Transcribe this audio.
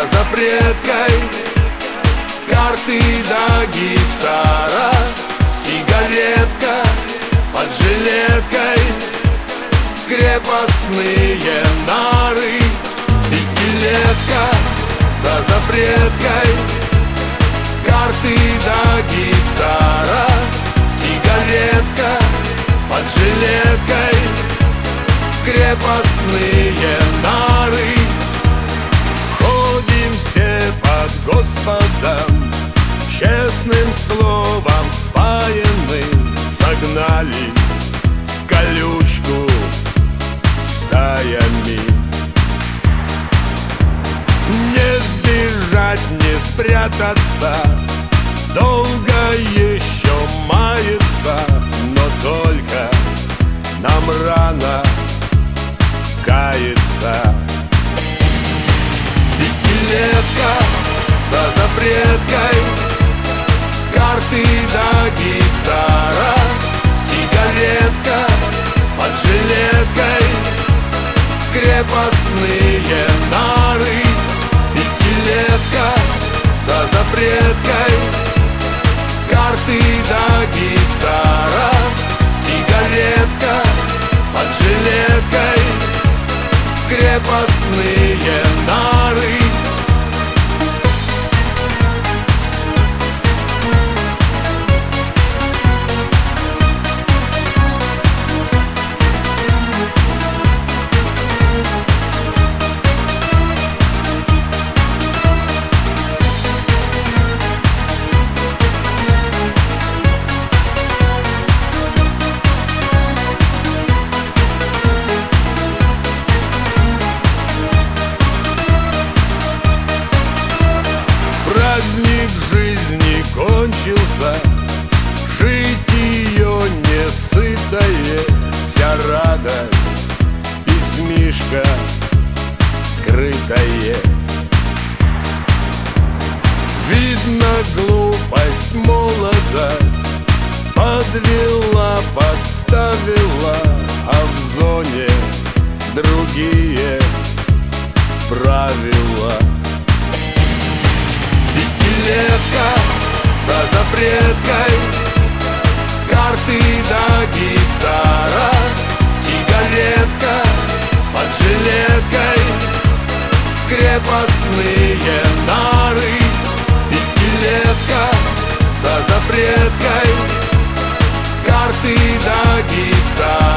за запреткой, карты да гитара, сигаретка под жилеткой, крепостные нары, пятилетка за запреткой, карты да гитара, сигаретка под жилеткой, крепостные нары. Ходим все под Господом, честным словом спаянным, загнали в колючку стаями. Не сбежать, не спрятаться, долго еще мается, но только нам рано каяться. Пятилетка за запреткой, карты да гитара, сигаретка под жилеткой, крепостные нары. Пятилетка за запреткой, карты да гитара, сигаретка под жилеткой, крепостные нары. Праздник жизни кончился, жить ее не сытое, вся радость, письмишко скрытое. Видно, глупость, молодость подвела, подставила, а в зоне другие правила. Пятилетка за запреткой, карты да гитара, сигаретка под жилеткой, крепостные нары. Пятилетка за запреткой, карты да гитара,